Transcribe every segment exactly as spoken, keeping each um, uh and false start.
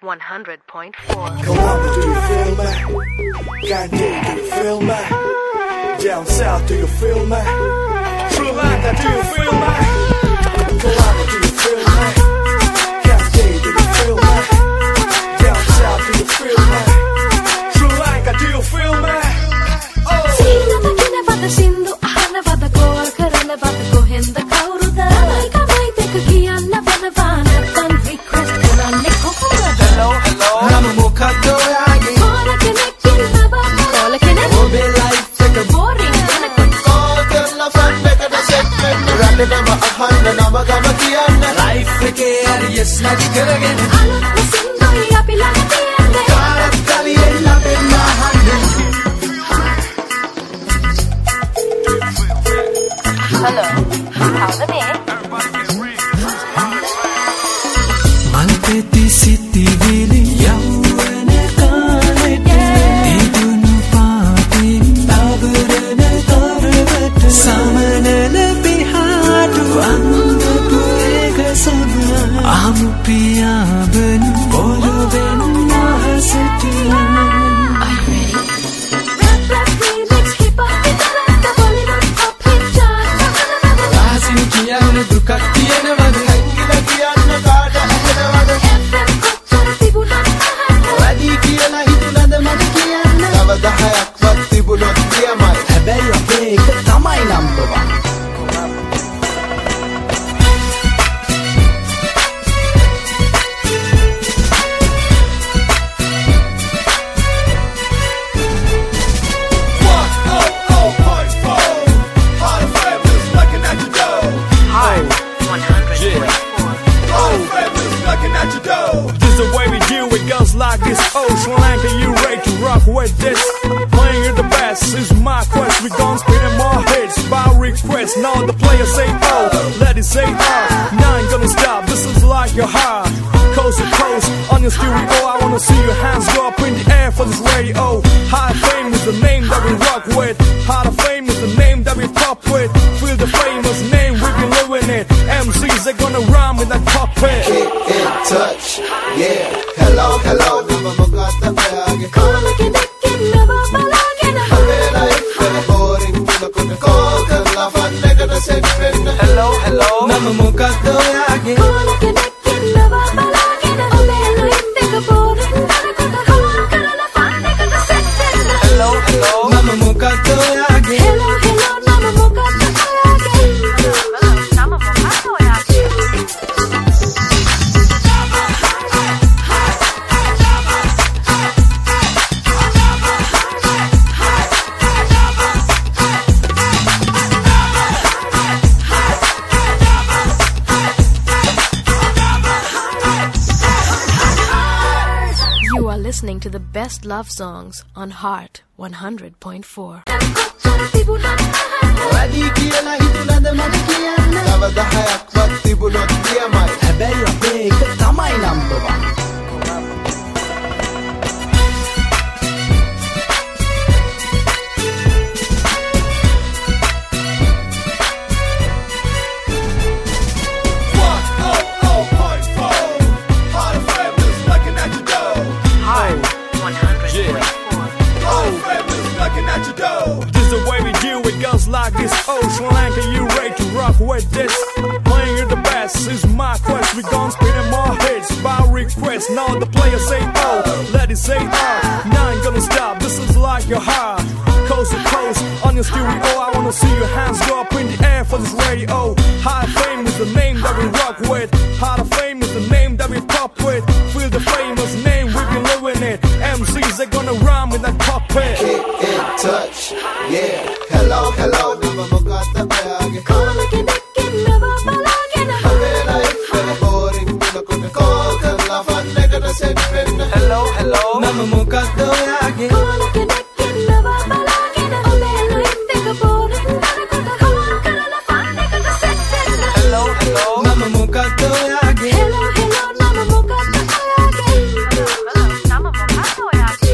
one hundred point four. Come on, do you feel me? Gandhi, do you feel me? Down south, do you feel me? Sri Lanka, do you feel me? Come on, do you feel me? Gandhi, do you feel me? Down south, do you feel me? Sri Lanka, do you feel me? Sindu ahana wada goal karana wada kohinda kauruda ka mai tek kiyanna wada wana tan request karanne kokoda hello hello nama mokaddo yaage kora kenekkinna wada kora kenek obe life එක boring kenek call කරලා phone එකට set වෙන්න රන්න නම අහන්න නම ගම කියන්න life එකේ හරි yes නැති කරගෙන අලුත් සින්දුයි අපි ළඟ තියන්නේ කාලත් කලියෙන් ලැබෙන්න අහන්න Hello, how's it been? Malpeti city vili yawwana kaanete idunu paatin tavarana taravata samanala pihadu andapu eka sama amu piyaban poluvenna setiya. Are you ready? Rap rap remix hip hop itarata Bollywood pop hit chart රාසින් කියන්න දුකක් තියෙනවද හැංගිලා කියන්න කාට ඇහෙනවද F M කොච්චර තිබුණත් අහන්න වැඩි කියලා හිතුණද මට කියන්න තව දහයක්වත් තිබුණොත් කියමයි හැබැයි අපේ එක තමයි number one Like this, oh Sri Lanka, you ready to rock with this? Playing you the best is my quest. We gon' spin more hits by request. Now the players say oh, let it say ah. Now ain't gonna stop. This is like your heart, coast to coast on your stereo. I wanna see your hands go up in the air for this radio. High fame is the name that we rock with. High fame is the name that we pop with. Feel the famous name, we be living it. M Cs they gonna rhyme with that puppet. Keep in touch, yeah. Hello, hello, nama mokadda yaage Kora kenekkinna wada balagena අපේ life එක boring වෙනකොට call කරලා phone එකට set වෙන්න Hello, hello. nama mokadda yaage kora kenekkinna wada balagena obe life එක boring වෙනකොට call කරලා phone එකට set වෙන්න Hello, hello. nama mokadda yaage Hello hello nama මොකක්ද ඔයාගේ නම මොකක්ද ඔයාගේ? You are listening to the best love songs on Heart one hundred point four. වැඩි කියලා හිතුණද මට කියන්න තව දහයක්වත් තිබුණොත් කියමයි හැබැයි අපේ එක තමයි number one Hi, one hundred point four. This is the way we do it, girls like this. Oh, Sri Lanka, you ready to rock with this? Playing you the best is my quest. We gon' spin more hits by request. Now the players say oh, let it say ah. Now ain't gonna stop. This is like your heart, coast to coast on your stereo. I wanna see your hands go up in the air for this radio. High fame is the name that we rock with. High fame is the name that we pop with. Feel the famous name, we be living it. M Cs they gonna rhyme with that puppet. Keep in touch, yeah. Hello, hello, nama mokadda yaage Kora kenekkinna wada balagena අපේ life එක boring වෙනකොට call කරලා phone එකට set වෙන්න Hello, hello. nama mokadda yaage kora kenekkinna wada balagena obe life එක boring වෙනකොට call කරලා phone එකට set වෙන්න Hello, hello. nama mokadda yaage Hello hello nama මොකක්ද ඔයාගේ නම මොකක්ද ඔයාගේ?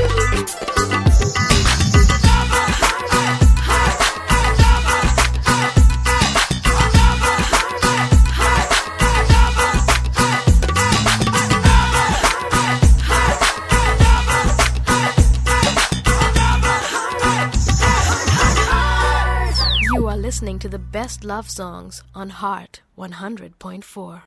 You are listening to the best love songs on Heart one hundred point four.